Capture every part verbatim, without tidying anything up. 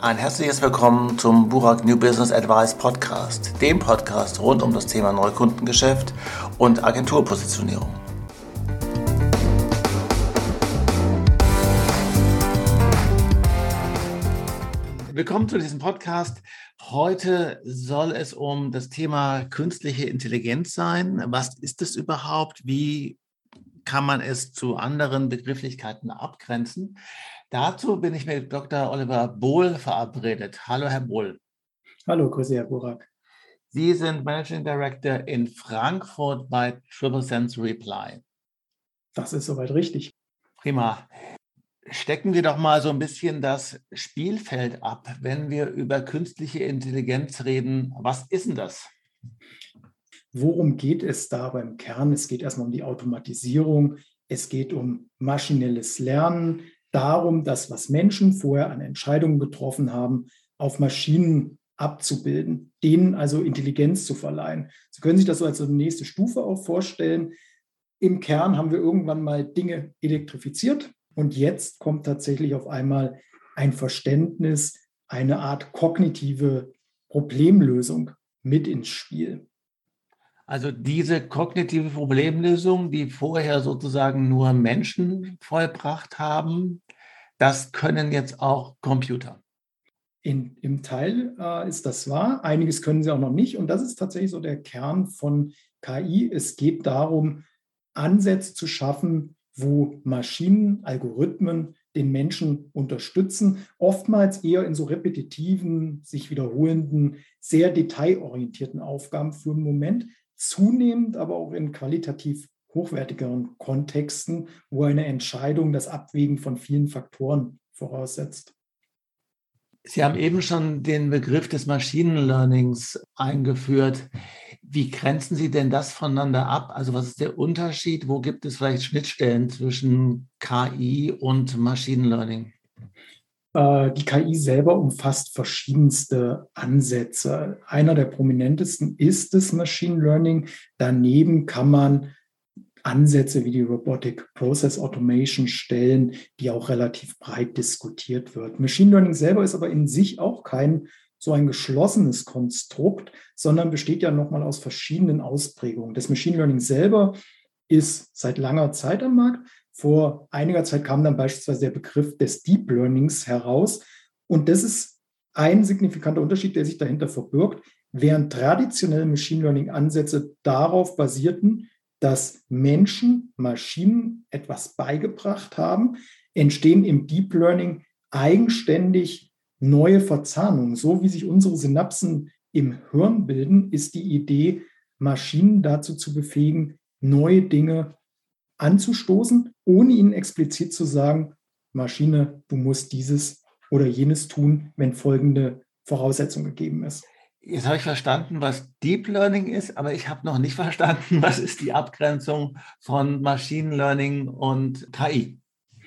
Ein herzliches Willkommen zum Burak New Business Advice Podcast, dem Podcast rund um das Thema Neukundengeschäft und Agenturpositionierung. Willkommen zu diesem Podcast. Heute soll es um das Thema künstliche Intelligenz sein. Was ist es überhaupt? Wie kann man es zu anderen Begrifflichkeiten abgrenzen? Dazu bin ich mit Doktor Oliver Bohl verabredet. Hallo, Herr Bohl. Hallo, grüße, Herr Burak. Sie sind Managing Director in Frankfurt bei Triple Sense Reply. Das ist soweit richtig. Prima. Stecken wir doch mal so ein bisschen das Spielfeld ab, wenn wir über künstliche Intelligenz reden. Was ist denn das? Worum geht es da beim Kern? Es geht erstmal um die Automatisierung. Es geht um maschinelles Lernen, darum, das, was Menschen vorher an Entscheidungen getroffen haben, auf Maschinen abzubilden, denen also Intelligenz zu verleihen. Sie können sich das so als so eine nächste Stufe auch vorstellen. Im Kern haben wir irgendwann mal Dinge elektrifiziert und jetzt kommt tatsächlich auf einmal ein Verständnis, eine Art kognitive Problemlösung mit ins Spiel. Also diese kognitive Problemlösung, die vorher sozusagen nur Menschen vollbracht haben, das können jetzt auch Computer. In, Im Teil äh, ist das wahr, einiges können sie auch noch nicht. Und das ist tatsächlich so der Kern von K I. Es geht darum, Ansätze zu schaffen, wo Maschinen, Algorithmen den Menschen unterstützen, oftmals eher in so repetitiven, sich wiederholenden, sehr detailorientierten Aufgaben für einen Moment, zunehmend aber auch in qualitativ hochwertigeren Kontexten, wo eine Entscheidung das Abwägen von vielen Faktoren voraussetzt. Sie haben eben schon den Begriff des Machine Learnings eingeführt. Wie grenzen Sie denn das voneinander ab? Also was ist der Unterschied? Wo gibt es vielleicht Schnittstellen zwischen K I und Machine Learning? Die K I selber umfasst verschiedenste Ansätze. Einer der prominentesten ist das Machine Learning. Daneben kann man Ansätze wie die Robotic Process Automation stellen, die auch relativ breit diskutiert wird. Machine Learning selber ist aber in sich auch kein so ein geschlossenes Konstrukt, sondern besteht ja nochmal aus verschiedenen Ausprägungen. Das Machine Learning selber ist seit langer Zeit am Markt. Vor einiger Zeit kam dann beispielsweise der Begriff des Deep Learnings heraus. Und das ist ein signifikanter Unterschied, der sich dahinter verbirgt. Während traditionelle Machine Learning-Ansätze darauf basierten, dass Menschen Maschinen etwas beigebracht haben, entstehen im Deep Learning eigenständig neue Verzahnungen. So wie sich unsere Synapsen im Hirn bilden, ist die Idee, Maschinen dazu zu befähigen, neue Dinge anzustoßen, ohne ihnen explizit zu sagen, Maschine, du musst dieses oder jenes tun, wenn folgende Voraussetzung gegeben ist. Jetzt habe ich verstanden, was Deep Learning ist, aber ich habe noch nicht verstanden, was ist die Abgrenzung von Machine Learning und K I?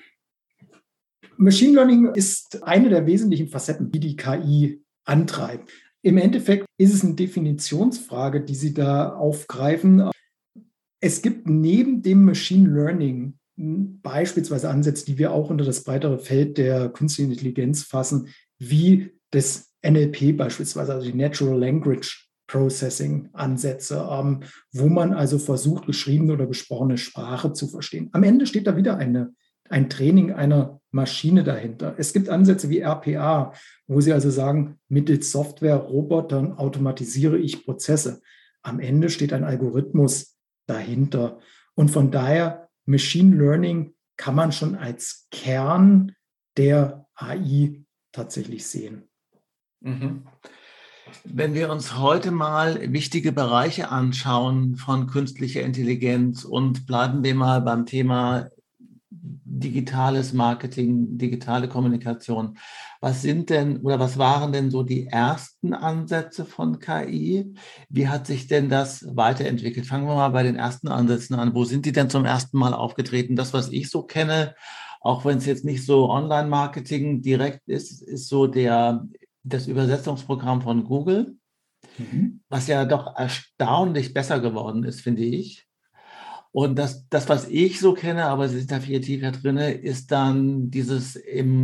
Machine Learning ist eine der wesentlichen Facetten, die die K I antreibt. Im Endeffekt ist es eine Definitionsfrage, die Sie da aufgreifen. Es gibt neben dem Machine Learning beispielsweise Ansätze, die wir auch unter das breitere Feld der künstlichen Intelligenz fassen, wie das N L P beispielsweise, also die Natural Language Processing Ansätze, ähm, wo man also versucht, geschriebene oder gesprochene Sprache zu verstehen. Am Ende steht da wieder eine, ein Training einer Maschine dahinter. Es gibt Ansätze wie R P A, wo Sie also sagen, mittels Software, Robotern automatisiere ich Prozesse. Am Ende steht ein Algorithmus dahinter. Und von daher, Machine Learning kann man schon als Kern der A I tatsächlich sehen. Mhm. Wenn wir uns heute mal wichtige Bereiche anschauen von künstlicher Intelligenz und bleiben wir mal beim Thema digitales Marketing, digitale Kommunikation. Was sind denn oder was waren denn so die ersten Ansätze von K I? Wie hat sich denn das weiterentwickelt? Fangen wir mal bei den ersten Ansätzen an. Wo sind die denn zum ersten Mal aufgetreten? Das, was ich so kenne, auch wenn es jetzt nicht so Online-Marketing direkt ist, ist so der, das Übersetzungsprogramm von Google, mhm. was ja doch erstaunlich besser geworden ist, finde ich. Und das, das, was ich so kenne, aber Sie sind da viel tiefer drin, ist dann dieses im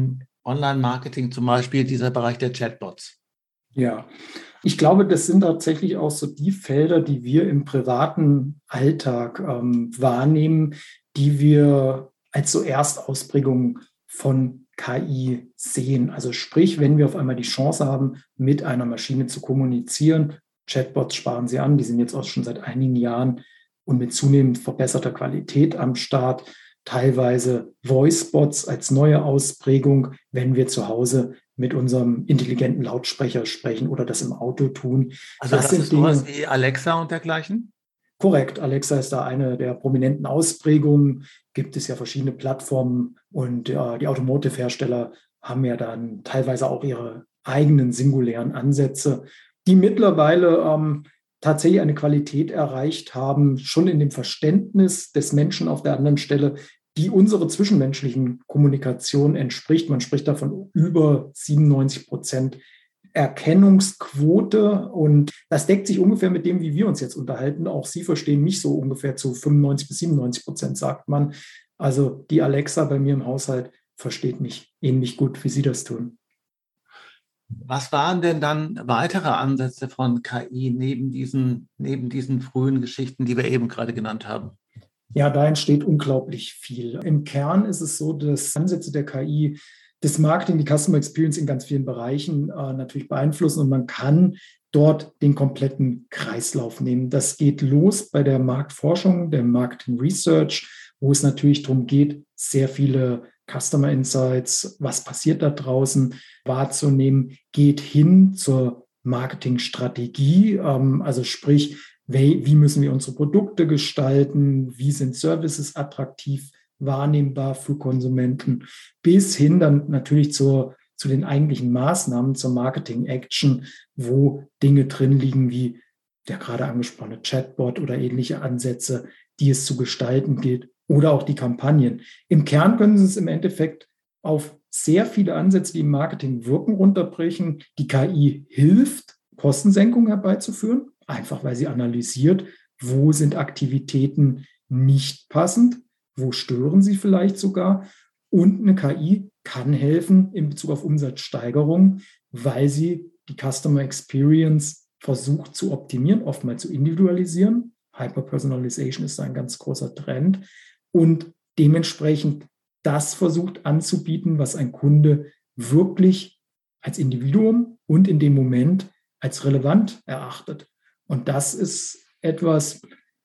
Online-Marketing zum Beispiel dieser Bereich der Chatbots? Ja, ich glaube, das sind tatsächlich auch so die Felder, die wir im privaten Alltag ähm, wahrnehmen, die wir als so Erstausprägung von K I sehen. Also sprich, wenn wir auf einmal die Chance haben, mit einer Maschine zu kommunizieren, Chatbots sparen sie an, die sind jetzt auch schon seit einigen Jahren und mit zunehmend verbesserter Qualität am Start, teilweise Voicebots als neue Ausprägung, wenn wir zu Hause mit unserem intelligenten Lautsprecher sprechen oder das im Auto tun. Also Das das sind ist sowas Dinge, wie Alexa und dergleichen? korrekt, Alexa ist da eine der prominenten Ausprägungen. Gibt es ja verschiedene Plattformen und äh, die Automotive-Hersteller haben ja dann teilweise auch ihre eigenen singulären Ansätze, die mittlerweile ähm, tatsächlich eine Qualität erreicht haben, schon in dem Verständnis des Menschen auf der anderen Stelle, die unserer zwischenmenschlichen Kommunikation entspricht. Man spricht davon über siebenundneunzig Prozent Erkennungsquote und das deckt sich ungefähr mit dem, wie wir uns jetzt unterhalten. Auch Sie verstehen mich so ungefähr zu fünfundneunzig bis siebenundneunzig Prozent, sagt man. Also die Alexa bei mir im Haushalt versteht mich ähnlich gut, wie Sie das tun. Was waren denn dann weitere Ansätze von K I neben diesen, neben diesen frühen Geschichten, die wir eben gerade genannt haben? Ja, da entsteht unglaublich viel. Im Kern ist es so, dass Ansätze der K I das Marketing, die Customer Experience in ganz vielen Bereichen äh, natürlich beeinflussen und man kann dort den kompletten Kreislauf nehmen. Das geht los bei der Marktforschung, der Marketing Research, wo es natürlich darum geht, sehr viele Customer Insights, was passiert da draußen, wahrzunehmen, geht hin zur Marketingstrategie, ähm, also sprich, wie, wie müssen wir unsere Produkte gestalten, wie sind Services attraktiv, wahrnehmbar für Konsumenten, bis hin dann natürlich zur, zu den eigentlichen Maßnahmen, zur Marketing-Action, wo Dinge drin liegen wie der gerade angesprochene Chatbot oder ähnliche Ansätze, die es zu gestalten gilt, oder auch die Kampagnen. Im Kern können Sie es im Endeffekt auf sehr viele Ansätze, die im Marketing wirken, runterbrechen. Die K I hilft, Kostensenkungen herbeizuführen, einfach weil sie analysiert, wo sind Aktivitäten nicht passend, wo stören sie vielleicht sogar. Und eine K I kann helfen in Bezug auf Umsatzsteigerung, weil sie die Customer Experience versucht zu optimieren, oftmals zu individualisieren. Hyperpersonalization ist ein ganz großer Trend und dementsprechend das versucht anzubieten, was ein Kunde wirklich als Individuum und in dem Moment als relevant erachtet. Und das ist etwas,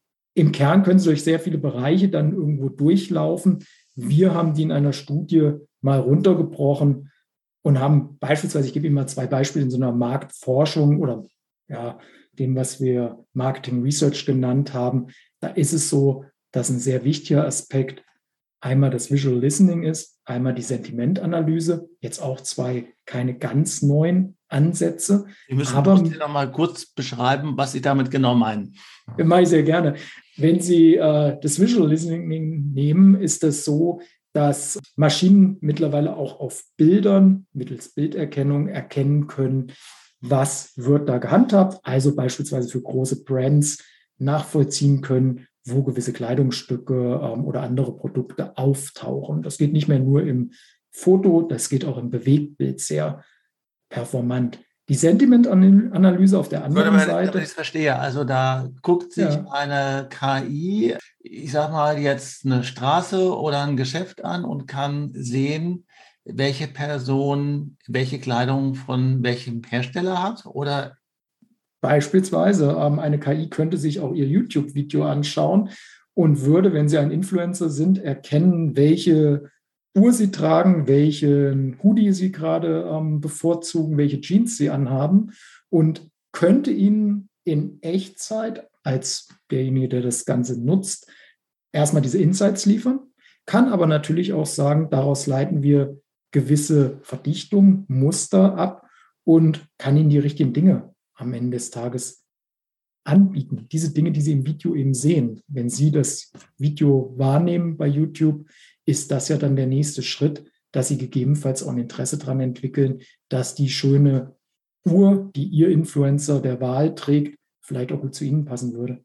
im Kern können Sie durch sehr viele Bereiche dann irgendwo durchlaufen. Wir haben die in einer Studie mal runtergebrochen und haben beispielsweise, ich gebe Ihnen mal zwei Beispiele in so einer Marktforschung oder ja, dem, was wir Marketing Research genannt haben. Da ist es so, dass ein sehr wichtiger Aspekt einmal das Visual Listening ist, einmal die Sentimentanalyse, jetzt auch zwei keine ganz neuen Ansätze. Sie müssen aber noch mal kurz beschreiben, was Sie damit genau meinen. Das mache ich sehr gerne. Wenn Sie äh, das Visual Listening nehmen, ist es so, dass Maschinen mittlerweile auch auf Bildern mittels Bilderkennung erkennen können, was wird da gehandhabt, also beispielsweise für große Brands nachvollziehen können, wo gewisse Kleidungsstücke ähm, oder andere Produkte auftauchen. Das geht nicht mehr nur im Foto, das geht auch im Bewegtbild sehr performant. Die Sentiment-Analyse auf der anderen Würde, Seite. Damit ich es verstehe, also da guckt sich ja. eine K I, ich sag mal jetzt eine Straße oder ein Geschäft an und kann sehen, welche Person welche Kleidung von welchem Hersteller hat, oder? Beispielsweise ähm, eine K I könnte sich auch ihr YouTube-Video anschauen und würde, wenn sie ein Influencer sind, erkennen, welche Uhr sie tragen, welchen Hoodie sie gerade ähm, bevorzugen, welche Jeans sie anhaben und könnte ihnen in Echtzeit als derjenige, der das Ganze nutzt, erstmal diese Insights liefern, kann aber natürlich auch sagen, daraus leiten wir gewisse Verdichtungen, Muster ab und kann ihnen die richtigen Dinge am Ende des Tages anbieten. Diese Dinge, die Sie im Video eben sehen. Wenn Sie das Video wahrnehmen bei YouTube, ist das ja dann der nächste Schritt, dass Sie gegebenenfalls auch ein Interesse daran entwickeln, dass die schöne Uhr, die Ihr Influencer der Wahl trägt, vielleicht auch gut zu Ihnen passen würde.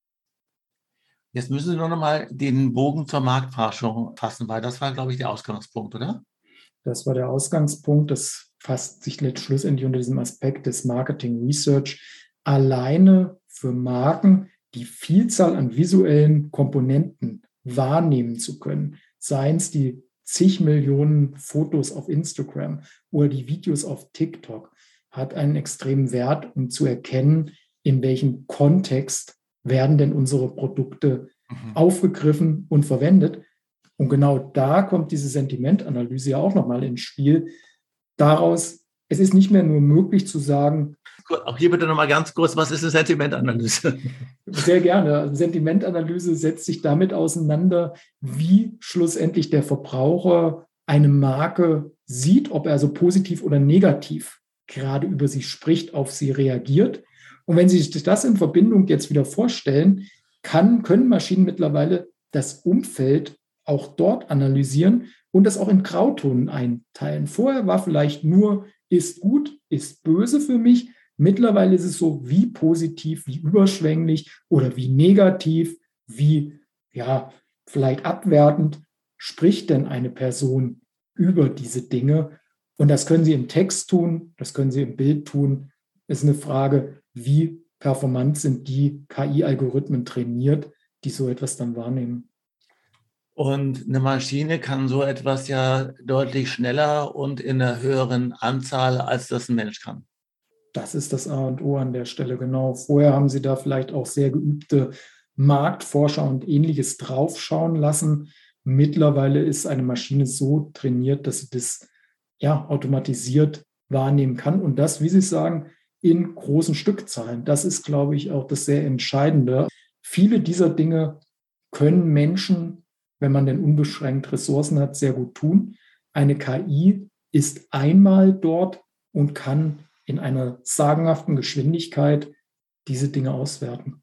Jetzt müssen Sie nur noch mal den Bogen zur Marktforschung fassen, weil das war, glaube ich, der Ausgangspunkt, oder? Das war der Ausgangspunkt. Das fasst sich schlussendlich unter diesem Aspekt des Marketing Research. Alleine für Marken die Vielzahl an visuellen Komponenten wahrnehmen zu können, seien es die zig Millionen Fotos auf Instagram oder die Videos auf TikTok, hat einen extremen Wert, um zu erkennen, in welchem Kontext werden denn unsere Produkte mhm. aufgegriffen und verwendet. Und genau da kommt diese Sentimentanalyse ja auch nochmal ins Spiel. Daraus, es ist nicht mehr nur möglich zu sagen, auch hier bitte nochmal ganz kurz, was ist eine Sentimentanalyse? Sehr gerne. Also Sentimentanalyse setzt sich damit auseinander, wie schlussendlich der Verbraucher eine Marke sieht, ob er also positiv oder negativ gerade über sie spricht, auf sie reagiert. Und wenn Sie sich das in Verbindung jetzt wieder vorstellen, kann, können Maschinen mittlerweile das Umfeld auch dort analysieren und das auch in Grautönen einteilen. Vorher war vielleicht nur, ist gut, ist böse für mich. Mittlerweile ist es so, wie positiv, wie überschwänglich oder wie negativ, wie ja, vielleicht abwertend spricht denn eine Person über diese Dinge. Und das können Sie im Text tun, das können Sie im Bild tun. Es ist eine Frage, wie performant sind die K I-Algorithmen trainiert, die so etwas dann wahrnehmen. Und eine Maschine kann so etwas ja deutlich schneller und in einer höheren Anzahl, als das ein Mensch kann. Das ist das A und O an der Stelle, genau. Vorher haben Sie da vielleicht auch sehr geübte Marktforscher und Ähnliches draufschauen lassen. Mittlerweile ist eine Maschine so trainiert, dass sie das ja automatisiert wahrnehmen kann. Und das, wie Sie sagen, in großen Stückzahlen. Das ist, glaube ich, auch das sehr Entscheidende. Viele dieser Dinge können Menschen, wenn man denn unbeschränkt Ressourcen hat, sehr gut tun. Eine K I ist einmal dort und kann in einer sagenhaften Geschwindigkeit diese Dinge auswerten.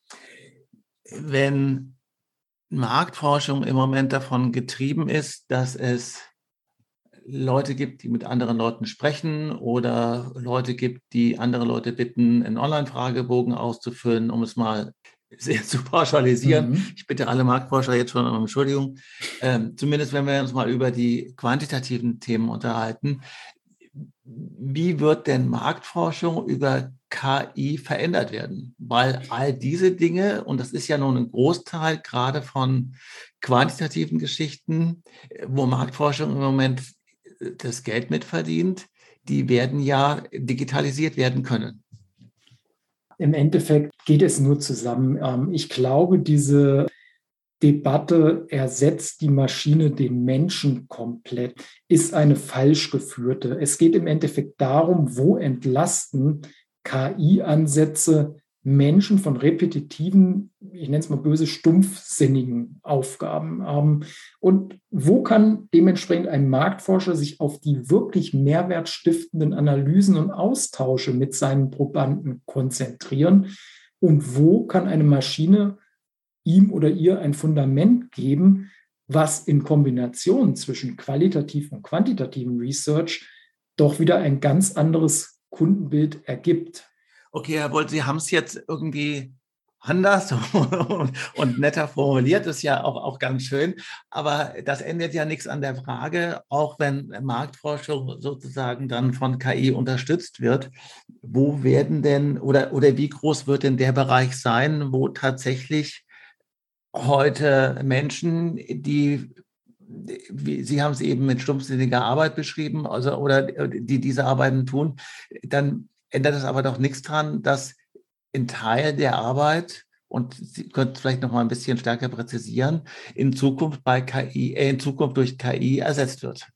Wenn Marktforschung im Moment davon getrieben ist, dass es Leute gibt, die mit anderen Leuten sprechen oder Leute gibt, die andere Leute bitten, einen Online-Fragebogen auszufüllen, um es mal sehr zu pauschalisieren. Mhm. Ich bitte alle Marktforscher jetzt schon um Entschuldigung. Ähm, zumindest wenn wir uns mal über die quantitativen Themen unterhalten. Wie wird denn Marktforschung über K I verändert werden? Weil all diese Dinge, und das ist ja nun ein Großteil gerade von quantitativen Geschichten, wo Marktforschung im Moment das Geld mitverdient, die werden ja digitalisiert werden können. Im Endeffekt geht es nur zusammen. Ich glaube, diese Debatte ersetzt die Maschine den Menschen komplett, ist eine falsch geführte. Es geht im Endeffekt darum, wo entlasten K I-Ansätze Menschen von repetitiven, ich nenne es mal böse, stumpfsinnigen Aufgaben. Und wo kann dementsprechend ein Marktforscher sich auf die wirklich mehrwertstiftenden Analysen und Austausche mit seinen Probanden konzentrieren? Und wo kann eine Maschine ihm oder ihr ein Fundament geben, was in Kombination zwischen qualitativem und quantitativem Research doch wieder ein ganz anderes Kundenbild ergibt? Okay, Herr Bolt, Sie haben es jetzt irgendwie anders und netter formuliert, ist ja auch, auch ganz schön, aber das ändert ja nichts an der Frage, auch wenn Marktforschung sozusagen dann von K I unterstützt wird, wo werden denn oder, oder wie groß wird denn der Bereich sein, wo tatsächlich heute Menschen, die, wie, Sie haben es eben mit stumpfsinniger Arbeit beschrieben, also oder die diese Arbeiten tun, dann ändert es aber doch nichts dran, dass ein Teil der Arbeit, und Sie könnten vielleicht noch mal ein bisschen stärker präzisieren, in Zukunft bei K I, äh, in Zukunft durch K I ersetzt wird.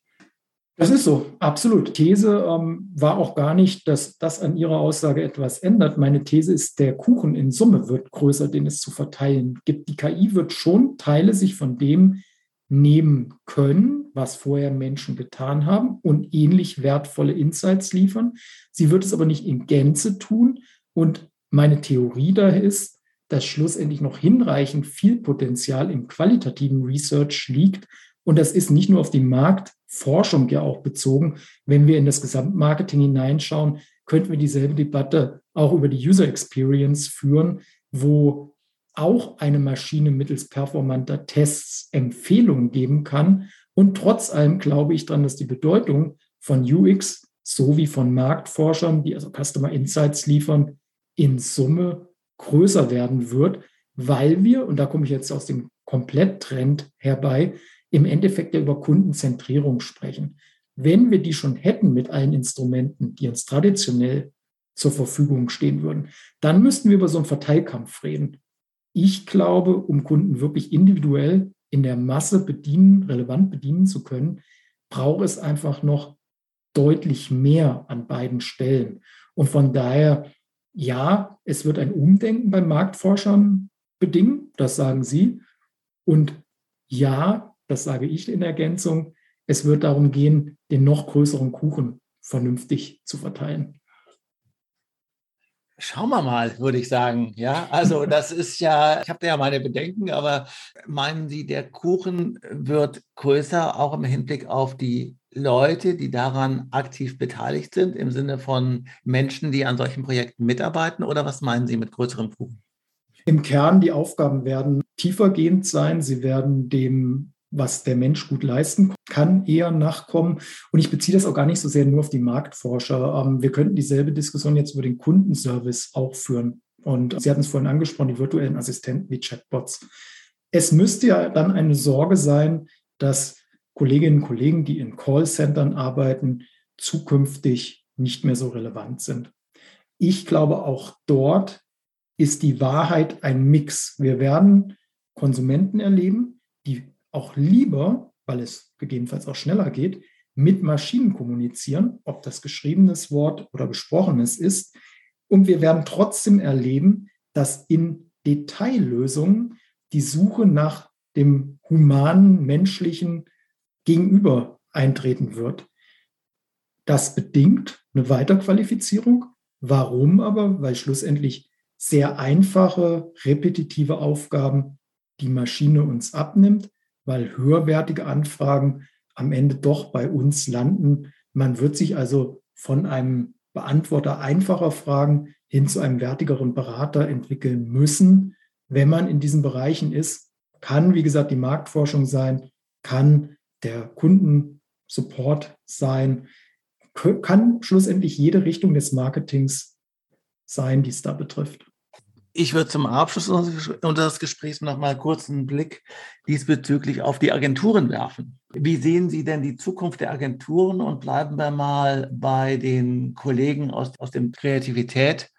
Das ist so, absolut. These ähm, war auch gar nicht, dass das an Ihrer Aussage etwas ändert. Meine These ist, der Kuchen in Summe wird größer, den es zu verteilen gibt. Die K I wird schon Teile sich von dem nehmen können, was vorher Menschen getan haben und ähnlich wertvolle Insights liefern. Sie wird es aber nicht in Gänze tun. Und meine Theorie daher ist, dass schlussendlich noch hinreichend viel Potenzial im qualitativen Research liegt. Und das ist nicht nur auf die Marktforschung ja auch bezogen. Wenn wir in das Gesamtmarketing hineinschauen, könnten wir dieselbe Debatte auch über die User Experience führen, wo auch eine Maschine mittels performanter Tests Empfehlungen geben kann Und trotz allem glaube ich daran, dass die Bedeutung von U X sowie von Marktforschern, die also Customer Insights liefern, in Summe größer werden wird, weil wir, und da komme ich jetzt aus dem Kompletttrend herbei, im Endeffekt ja über Kundenzentrierung sprechen. Wenn wir die schon hätten mit allen Instrumenten, die uns traditionell zur Verfügung stehen würden, dann müssten wir über so einen Verteilkampf reden. Ich glaube, um Kunden wirklich individuell in der Masse bedienen, relevant bedienen zu können, braucht es einfach noch deutlich mehr an beiden Stellen. Und von daher, ja, es wird ein Umdenken bei Marktforschern bedingen, das sagen sie. Und ja, das sage ich in Ergänzung, es wird darum gehen, den noch größeren Kuchen vernünftig zu verteilen. Schauen wir mal, würde ich sagen. Ja, also das ist ja, ich habe ja meine Bedenken, aber meinen Sie, der Kuchen wird größer, auch im Hinblick auf die Leute, die daran aktiv beteiligt sind, im Sinne von Menschen, die an solchen Projekten mitarbeiten? Oder was meinen Sie mit größerem Kuchen? Im Kern, die Aufgaben werden tiefergehend sein. Sie werden dem, was der Mensch gut leisten kann, eher nachkommen. Und ich beziehe das auch gar nicht so sehr nur auf die Marktforscher. Wir könnten dieselbe Diskussion jetzt über den Kundenservice auch führen. Und Sie hatten es vorhin angesprochen, die virtuellen Assistenten wie Chatbots. Es müsste ja dann eine Sorge sein, dass Kolleginnen und Kollegen, die in Callcentern arbeiten, zukünftig nicht mehr so relevant sind. Ich glaube, auch dort ist die Wahrheit ein Mix. Wir werden Konsumenten erleben, die auch lieber, weil es gegebenenfalls auch schneller geht, mit Maschinen kommunizieren, ob das geschriebenes Wort oder gesprochenes ist. Und wir werden trotzdem erleben, dass in Detaillösungen die Suche nach dem humanen, menschlichen Gegenüber eintreten wird. Das bedingt eine Weiterqualifizierung. Warum aber? Weil schlussendlich sehr einfache, repetitive Aufgaben die Maschine uns abnimmt, weil höherwertige Anfragen am Ende doch bei uns landen. Man wird sich also von einem Beantworter einfacher Fragen hin zu einem wertigeren Berater entwickeln müssen, wenn man in diesen Bereichen ist. Kann, wie gesagt, die Marktforschung sein, kann der Kundensupport sein, kann schlussendlich jede Richtung des Marketings sein, die es da betrifft. Ich würde zum Abschluss unseres Gesprächs noch mal kurz einen Blick diesbezüglich auf die Agenturen werfen. Wie sehen Sie denn die Zukunft der Agenturen? Und bleiben wir mal bei den Kollegen aus, aus der Kreativität.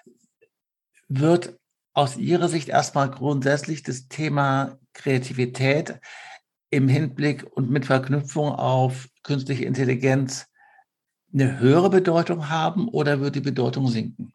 Wird aus Ihrer Sicht erstmal grundsätzlich das Thema Kreativität im Hinblick und mit Verknüpfung auf künstliche Intelligenz eine höhere Bedeutung haben oder wird die Bedeutung sinken?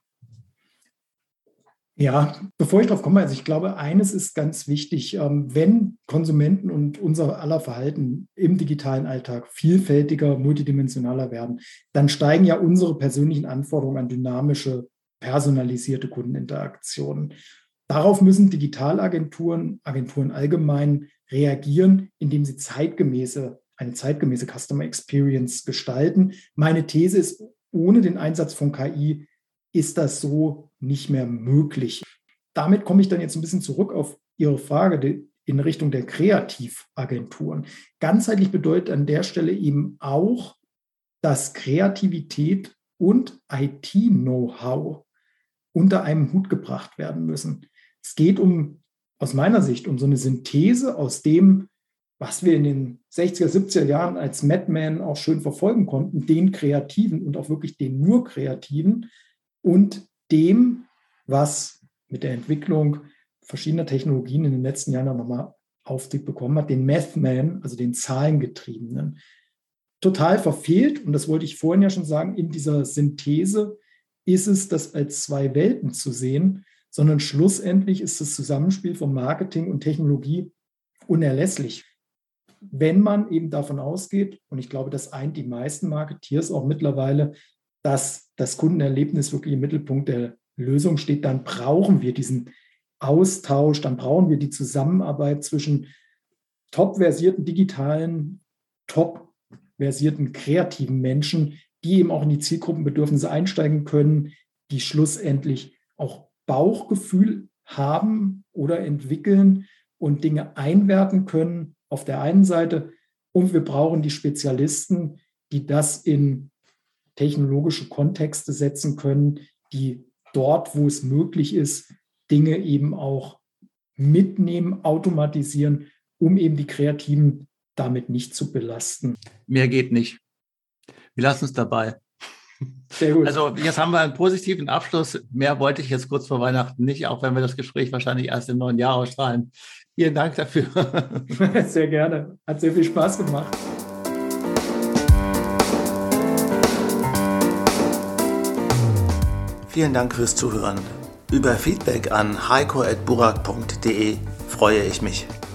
Ja, bevor ich darauf komme, also ich glaube, eines ist ganz wichtig, wenn Konsumenten und unser aller Verhalten im digitalen Alltag vielfältiger, multidimensionaler werden, dann steigen ja unsere persönlichen Anforderungen an dynamische, personalisierte Kundeninteraktionen. Darauf müssen Digitalagenturen, Agenturen allgemein reagieren, indem sie zeitgemäße, eine zeitgemäße Customer Experience gestalten. Meine These ist, ohne den Einsatz von K I ist das so nicht mehr möglich. Damit komme ich dann jetzt ein bisschen zurück auf Ihre Frage in Richtung der Kreativagenturen. Ganzheitlich bedeutet an der Stelle eben auch, dass Kreativität und I T-Know-how unter einem Hut gebracht werden müssen. Es geht um, aus meiner Sicht, um so eine Synthese aus dem, was wir in den sechziger, siebziger Jahren als Madman auch schön verfolgen konnten, den Kreativen und auch wirklich den nur Kreativen, und dem, was mit der Entwicklung verschiedener Technologien in den letzten Jahren auch nochmal Auftrieb bekommen hat, den Mathman, also den Zahlengetriebenen. Total verfehlt, und das wollte ich vorhin ja schon sagen, in dieser Synthese ist es, das als zwei Welten zu sehen, sondern schlussendlich ist das Zusammenspiel von Marketing und Technologie unerlässlich. Wenn man eben davon ausgeht, und ich glaube, das eint die meisten Marketeers auch mittlerweile, dass das Kundenerlebnis wirklich im Mittelpunkt der Lösung steht, dann brauchen wir diesen Austausch, dann brauchen wir die Zusammenarbeit zwischen top-versierten digitalen, top-versierten kreativen Menschen, die eben auch in die Zielgruppenbedürfnisse einsteigen können, die schlussendlich auch Bauchgefühl haben oder entwickeln und Dinge einwerten können auf der einen Seite Und wir brauchen die Spezialisten, die das in technologische Kontexte setzen können, die dort, wo es möglich ist, Dinge eben auch mitnehmen, automatisieren, um eben die Kreativen damit nicht zu belasten. Mehr geht nicht. Wir lassen es dabei. Sehr gut. Also jetzt haben wir einen positiven Abschluss. Mehr wollte ich jetzt kurz vor Weihnachten nicht, auch wenn wir das Gespräch wahrscheinlich erst im neuen Jahr ausstrahlen. Vielen Dank dafür. Sehr gerne. Hat sehr viel Spaß gemacht. Vielen Dank fürs Zuhören. Über Feedback an heiko at burak punkt de freue ich mich.